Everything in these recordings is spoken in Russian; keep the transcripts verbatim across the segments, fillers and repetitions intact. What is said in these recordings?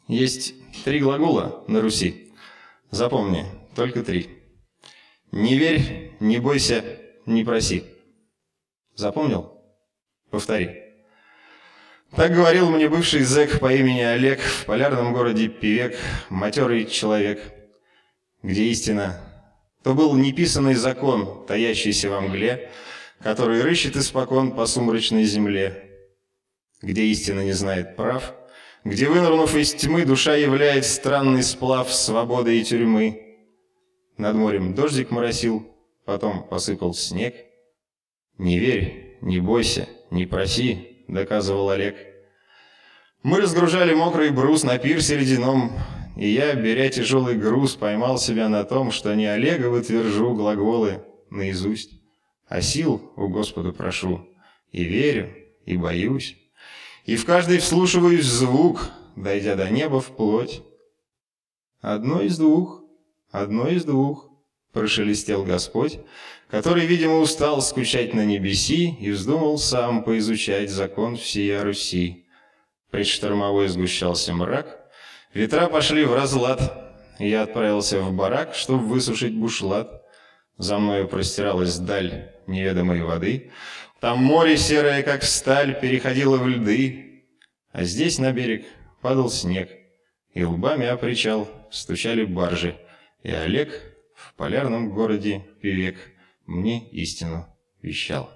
Есть три глагола на Руси. Запомни, только три. Не верь, не бойся, не проси. Запомнил? Повтори. Так говорил мне бывший зэк по имени Олег в полярном городе Певек, матерый человек. Где истина? То был неписанный закон, таящийся во мгле, который рыщет испокон по сумрачной земле. Где истина не знает прав, где, вынырнув из тьмы, душа являет странный сплав свободы и тюрьмы. Над морем дождик моросил, потом посыпал снег. «Не верь, не бойся, не проси», — доказывал Олег. Мы разгружали мокрый брус на пирсе ледяном, и я, беря тяжелый груз, поймал себя на том, что не Олеговы твержу глаголы наизусть, а сил у Господа прошу, и верю, и боюсь, и в каждый вслушиваюсь звук, дойдя до неба вплоть. «Одно из двух, одно из двух», — прошелестел Господь, который, видимо, устал скучать на небеси и вздумал сам поизучать закон всея Руси. Предштормовой сгущался мрак, ветра пошли в разлад, и я отправился в барак, чтобы высушить бушлат. За мною простиралась даль неведомой воды, там море серое, как сталь, переходило в льды, а здесь на берег падал снег, и лбами о причал стучали баржи, и Олег в полярном городе Певек мне истину вещал.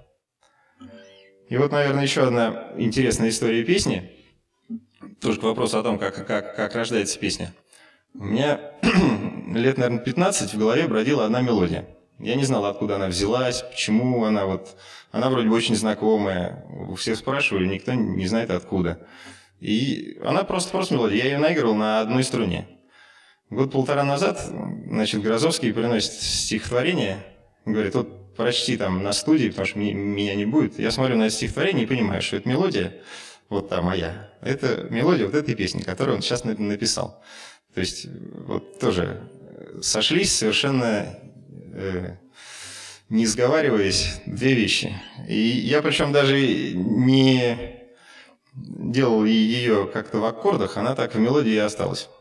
И вот, наверное, еще одна интересная история песни. Тоже к вопросу о том, как, как, как рождается песня. У меня лет, наверное, пятнадцать в голове бродила одна мелодия. Я не знал, откуда она взялась, почему она вот... Она вроде бы очень знакомая. У всех спрашивали, никто не знает откуда. И она просто, просто мелодия. Я ее наигрывал на одной струне. Год-полтора назад, значит, Грозовский приносит стихотворение. Говорит, вот прочти там на студии, потому что меня не будет. Я смотрю на это стихотворение и понимаю, что это мелодия, вот та моя. Это мелодия вот этой песни, которую он сейчас написал. То есть вот тоже сошлись совершенно, э, не сговариваясь, две вещи. И я причем даже не делал ее как-то в аккордах, она так в мелодии и осталась.